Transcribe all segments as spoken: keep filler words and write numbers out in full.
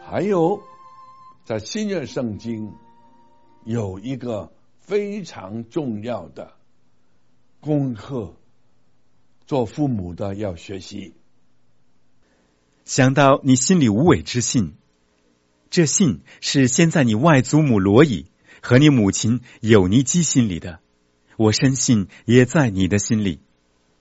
还有在新约圣经有一个非常重要的功课，做父母的要学习。 想到你心里无伪之信，这信是先在你外祖母罗以和你母亲友尼基心里的，我深信也在你的心里。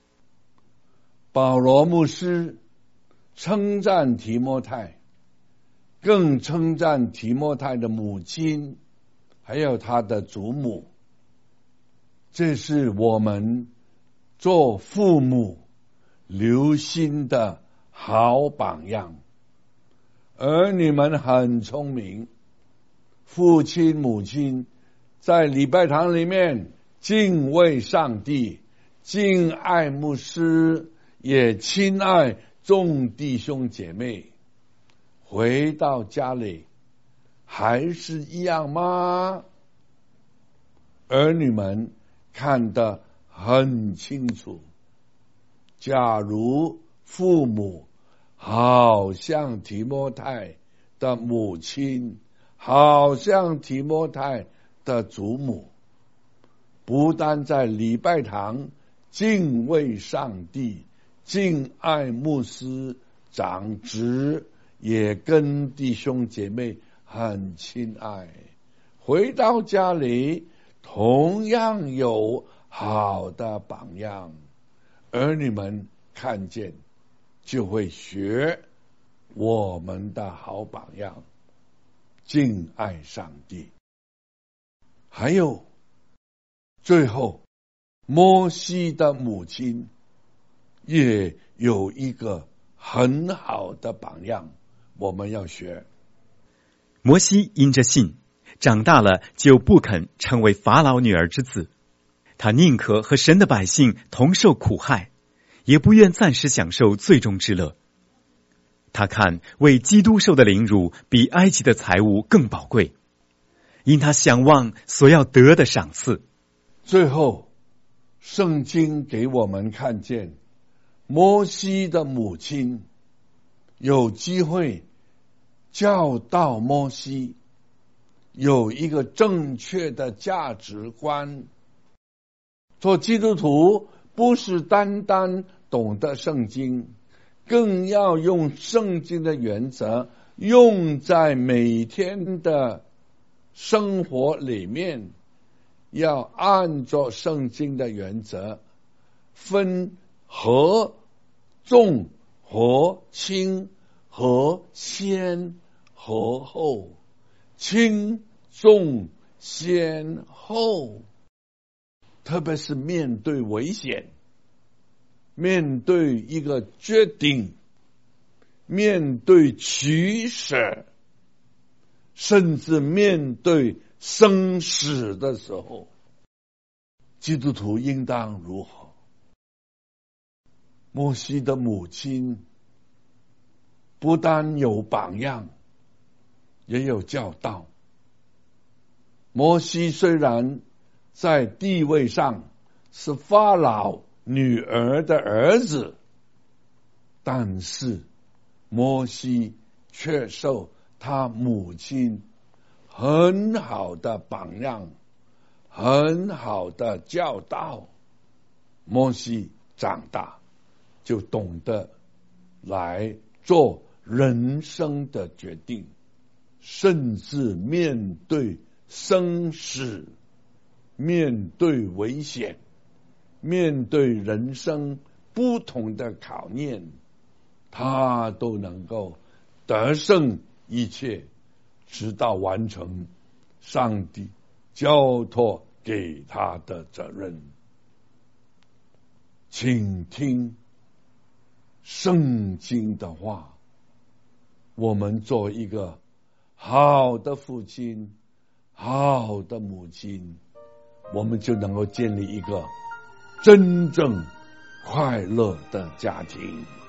保罗牧师称赞提摩太，更称赞提摩太的母亲还有他的祖母，这是我们做父母留心的好榜样。儿女们很聪明，父亲母亲在礼拜堂里面敬畏上帝，敬爱牧师，也亲爱众弟兄姐妹，回到家里还是一样吗？儿女们看得很清楚。假如父母好像提摩太的母亲，好像提摩太的祖母，不但在礼拜堂敬畏上帝，敬爱牧师长职，也跟弟兄姐妹很亲爱，回到家里同样有好的榜样，儿女们看见就会学我们的好榜样，敬爱上帝。还有最后，摩西的母亲也有一个很好的榜样，我们要学。 摩西因着信，长大了就不肯成为法老女儿之子，他宁可和神的百姓同受苦害，也不愿暂时享受最终之乐。他看为基督受的凌辱比埃及的财物更宝贵，因他想望所要得的赏赐。 最后，圣经给我们看见摩西的母亲有机会教导摩西有一个正确的价值观。做基督徒不是单单懂得圣经，更要用圣经的原则用在每天的生活里面，要按照圣经的原则分和、重和轻、和先和后，轻重先后。特别是面对危险，面对一个决定，面对取舍，甚至面对生死的时候，基督徒应当如何？摩西的母亲不但有榜样，也有教导。摩西虽然在地位上是法老女儿的儿子，但是摩西却受他母亲很好的榜样，很好的教导。摩西长大就懂得来做人生的决定，甚至面对生死，面对危险，面对人生不同的考验，他都能够得胜一切，直到完成上帝交托给他的责任。请听圣经的话，我们做一个好的父亲，好的母亲，我们就能够建立一个真正快乐的家庭。